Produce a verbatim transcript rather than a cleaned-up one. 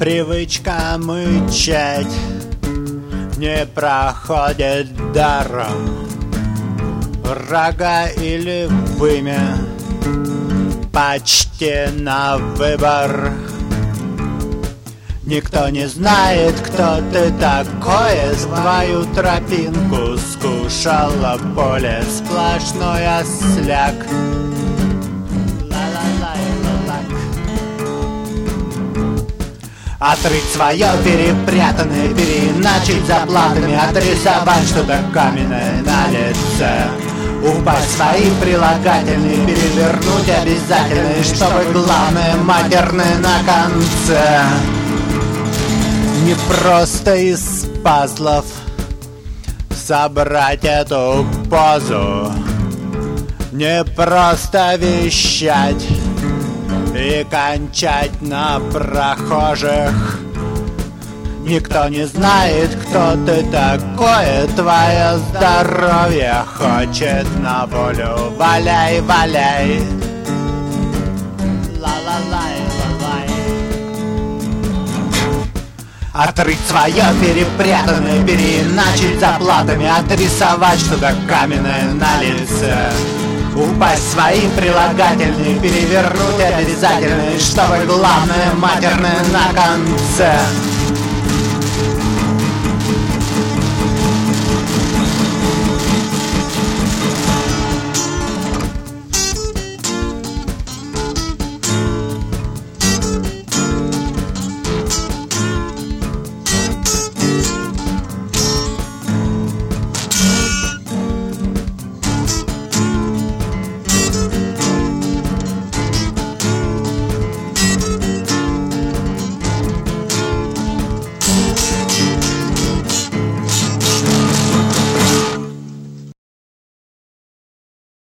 Привычка мычать не проходит даром. Рога или вымя почти на выбор. Никто не знает, кто ты такой. Твою тропинку скушало поле, сплошной осляк. Отрыть свое перепрятанное, переиначить заплатами, отрисовать что-то каменное на лице. Упасть свои прилагательные, перевернуть обязательные, чтобы главное матерное на конце. Не просто из пазлов собрать эту позу, не просто вещать и кончать на прохожих. Никто не знает, кто ты такой. Твое здоровье хочет на волю. Валяй, валяй. Ла-ла-лай, ла-лай. Отрыть свое перепрятанное, переиначить заплатами, отрисовать что-то каменное на лице. Упасть свои прилагательные, перевернуть обязательные, чтобы главное матерное на конце.